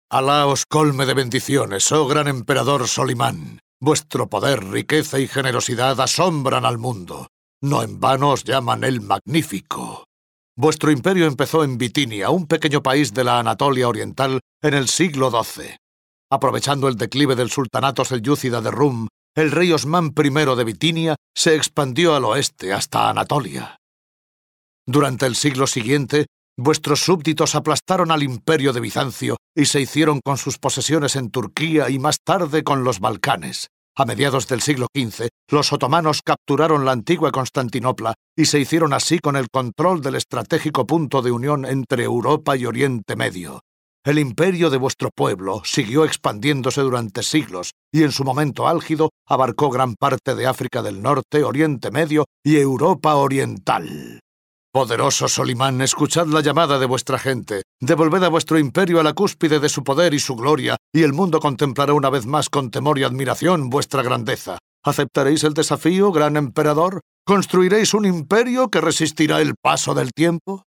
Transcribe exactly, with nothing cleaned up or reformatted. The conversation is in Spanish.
Alá os colme de bendiciones, oh gran emperador Solimán. Vuestro poder, riqueza y generosidad asombran al mundo. No en vano os llaman el Magnífico. Vuestro imperio empezó en Bitinia, un pequeño país de la Anatolia Oriental, en el siglo doce. Aprovechando el declive del sultanato selyúcida de Rum, el rey Osmán primero de Bitinia se expandió al oeste hasta Anatolia. Durante el siglo siguiente, vuestros súbditos aplastaron al imperio de Bizancio y se hicieron con sus posesiones en Turquía y más tarde con los Balcanes. A mediados del siglo quince, los otomanos capturaron la antigua Constantinopla y se hicieron así con el control del estratégico punto de unión entre Europa y Oriente Medio. El imperio de vuestro pueblo siguió expandiéndose durante siglos y en su momento álgido abarcó gran parte de África del Norte, Oriente Medio y Europa Oriental. Poderoso Solimán, escuchad la llamada de vuestra gente. Devolved a vuestro imperio a la cúspide de su poder y su gloria, y el mundo contemplará una vez más con temor y admiración vuestra grandeza. ¿Aceptaréis el desafío, gran emperador? ¿Construiréis un imperio que resistirá el paso del tiempo?